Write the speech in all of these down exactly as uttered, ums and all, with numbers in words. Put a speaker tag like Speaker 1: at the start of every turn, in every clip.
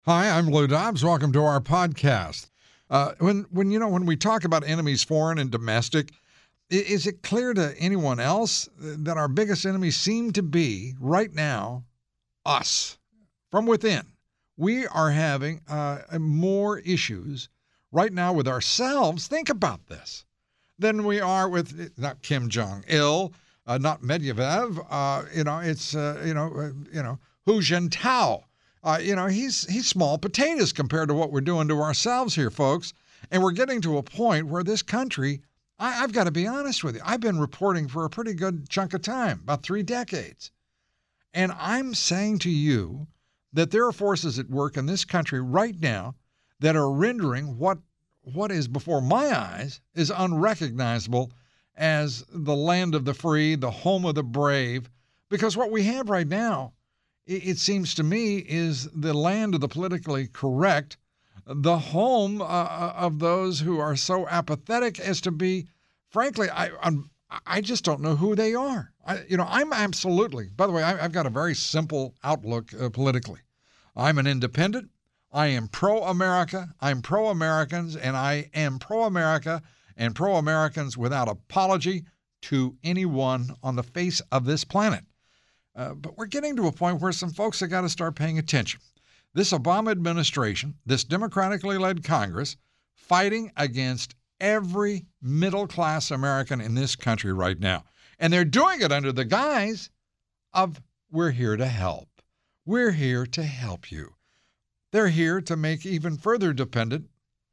Speaker 1: Hi, I'm Lou Dobbs. Welcome to our podcast. Uh, when, when you know, when we talk about enemies, foreign and domestic, i- is it clear to anyone else that our biggest enemies seem to be right now us from within? We are having uh, more issues right now with ourselves. Think about this than we are with not Kim Jong Il, uh, not Medvedev. Uh, you know, it's uh, you know, uh, you know, Hu Jintao. Uh, you know, he's he's small potatoes compared to what we're doing to ourselves here, folks. And we're getting to a point where this country, I, I've got to be honest with you, I've been reporting for a pretty good chunk of time, about three decades. And I'm saying to you that there are forces at work in this country right now that are rendering what what is before my eyes is unrecognizable as the land of the free, the home of the brave. Because what we have right now, it seems to me, is the land of the politically correct, the home uh, of those who are so apathetic as to be, frankly, I I'm, I just don't know who they are. I, you know, I'm absolutely, by the way, I, I've got a very simple outlook uh, politically. I'm an independent. I am pro-America. I'm pro-Americans, and I am pro-America and pro-Americans without apology to anyone on the face of this planet. Uh, but we're getting to a point where some folks have got to start paying attention. This Obama administration, this democratically led Congress, fighting against every middle-class American in this country right now. And they're doing it under the guise of, we're here to help. We're here to help you. They're here to make even further dependent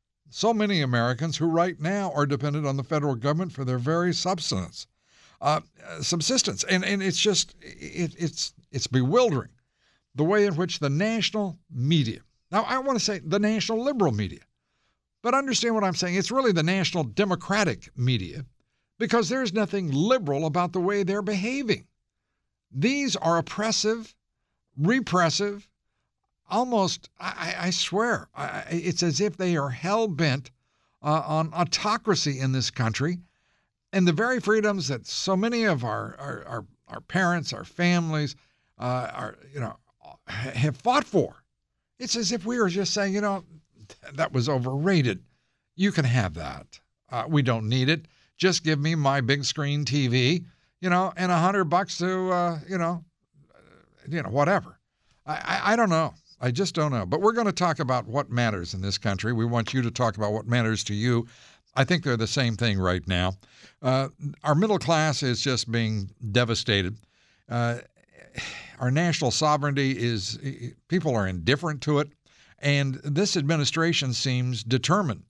Speaker 1: so many Americans who right now are dependent on the federal government for their very subsistence. Uh, subsistence. And, and it's just, it, it's, it's bewildering the way in which the national media, now I want to say the national liberal media, but understand what I'm saying. It's really the national democratic media, because there's nothing liberal about the way they're behaving. These are oppressive, repressive, almost, I, I swear, I, it's as if they are hell-bent uh, on autocracy in this country. And the very freedoms that so many of our our, our, our parents, our families, uh, are you know have fought for, it's as if we were just saying, you know, that was overrated. You can have that. Uh, we don't need it. Just give me my big screen T V, you know, and a hundred bucks to uh, you know, you know whatever. I, I I don't know. I just don't know. But we're going to talk about what matters in this country. We want you to talk about what matters to you. I think they're the same thing right now. Uh, our middle class is just being devastated. Uh, our national sovereignty is, people are indifferent to it, and this administration seems determined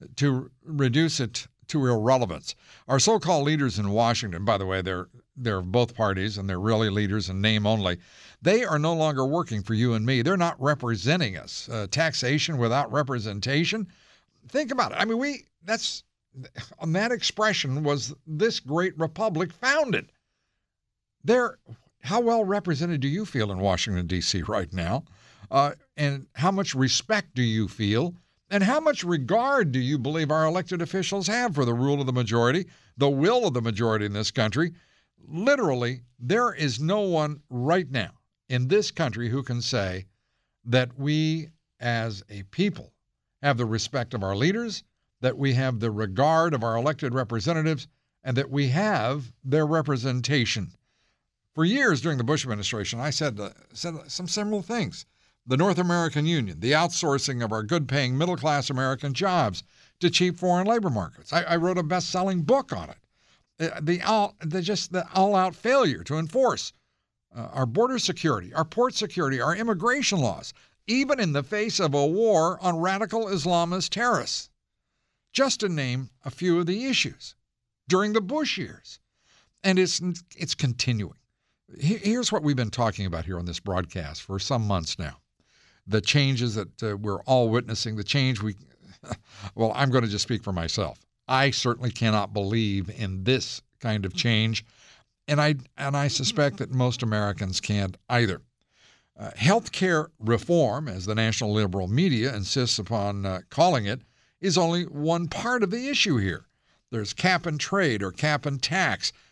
Speaker 1: to reduce it to irrelevance. Our so-called leaders in Washington, by the way, they're they're of both parties, and they're really leaders in name only. They are no longer working for you and me. They're not representing us. Uh, taxation without representation. Think about it. I mean, we that's on that expression was this great republic founded. They're, how well represented do you feel in Washington, D C right now? Uh, and how much respect do you feel? And how much regard do you believe our elected officials have for the rule of the majority, the will of the majority in this country? Literally, there is no one right now in this country who can say that we as a people have the respect of our leaders, that we have the regard of our elected representatives, and that we have their representation. For years during the Bush administration, I said, uh, said some similar things. The North American Union, the outsourcing of our good-paying middle-class American jobs to cheap foreign labor markets. I, I wrote a best-selling book on it. Uh, the, all, the just the all-out failure to enforce uh, our border security, our port security, our immigration laws, even in the face of a war on radical Islamist terrorists. Just to name a few of the issues during the Bush years. And it's it's continuing. Here's what we've been talking about here on this broadcast for some months now. The changes that uh, we're all witnessing, the change we, well, I'm going to just speak for myself. I certainly cannot believe in this kind of change, and I, and I suspect that most Americans can't either. Uh, health care reform, as the national liberal media insists upon uh, calling it, is only one part of the issue here. There's cap and trade or cap and tax.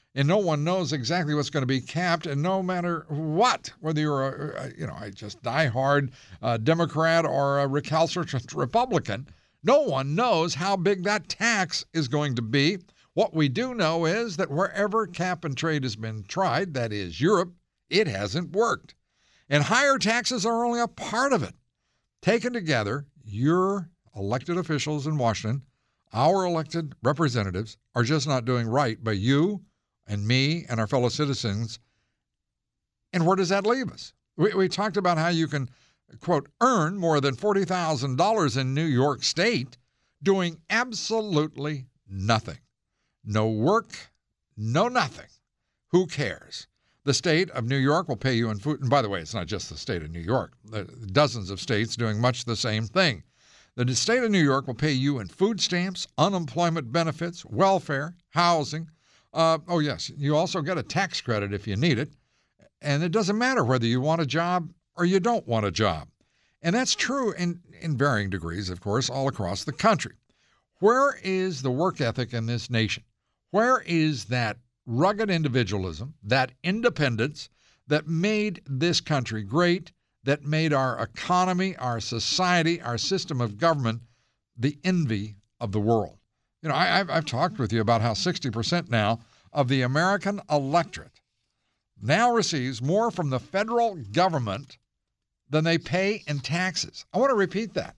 Speaker 1: and no one knows exactly what's going to be capped, and no matter what, whether you're a, you know, a just diehard uh, Democrat or a recalcitrant Republican, no one knows how big that tax is going to be. What we do know is that wherever cap and trade has been tried, that is Europe, it hasn't worked. And higher taxes are only a part of it. Taken together, your elected officials in Washington, our elected representatives, are just not doing right by you and me and our fellow citizens. And where does that leave us? We, we talked about how you can, quote, earn more than forty thousand dollars in New York State doing absolutely nothing. No work, no nothing. Who cares? The state of New York will pay you in food. And by the way, it's not just the state of New York. There are dozens of states doing much the same thing. The state of New York will pay you in food stamps, unemployment benefits, welfare, housing. Uh, oh, yes, you also get a tax credit if you need it. And it doesn't matter whether you want a job or you don't want a job. And that's true in, in varying degrees, of course, all across the country. Where is the work ethic in this nation? Where is that rugged individualism, that independence that made this country great, that made our economy, our society, our system of government the envy of the world? You know, I, I've, I've talked with you about how sixty percent now of the American electorate now receives more from the federal government than they pay in taxes. I want to repeat that.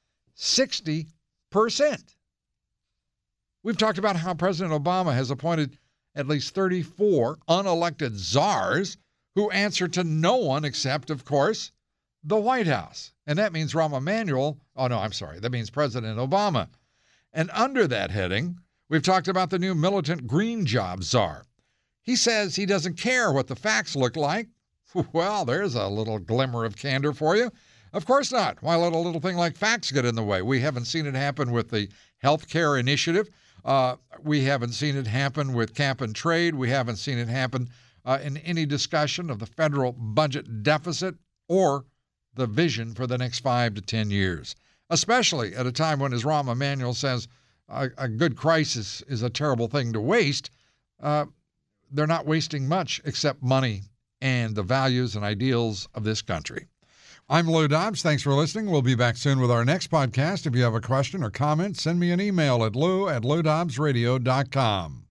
Speaker 1: sixty percent. We've talked about how President Obama has appointed at least thirty-four unelected czars who answer to no one except, of course, the White House. And that means Rahm Emanuel. Oh, no, I'm sorry. That means President Obama. And under that heading, we've talked about the new militant green job czar. He says he doesn't care what the facts look like. Well, there's a little glimmer of candor for you. Of course not. Why let a little thing like facts get in the way? We haven't seen it happen with the health care initiative. Uh, we haven't seen it happen with cap and trade. We haven't seen it happen uh, in any discussion of the federal budget deficit or the vision for the next five to ten years, especially at a time when, as Rahm Emanuel says, a, a good crisis is a terrible thing to waste. Uh, they're not wasting much except money and the values and ideals of this country. I'm Lou Dobbs. Thanks for listening. We'll be back soon with our next podcast. If you have a question or comment, send me an email at lou at lou dobbs radio dot com.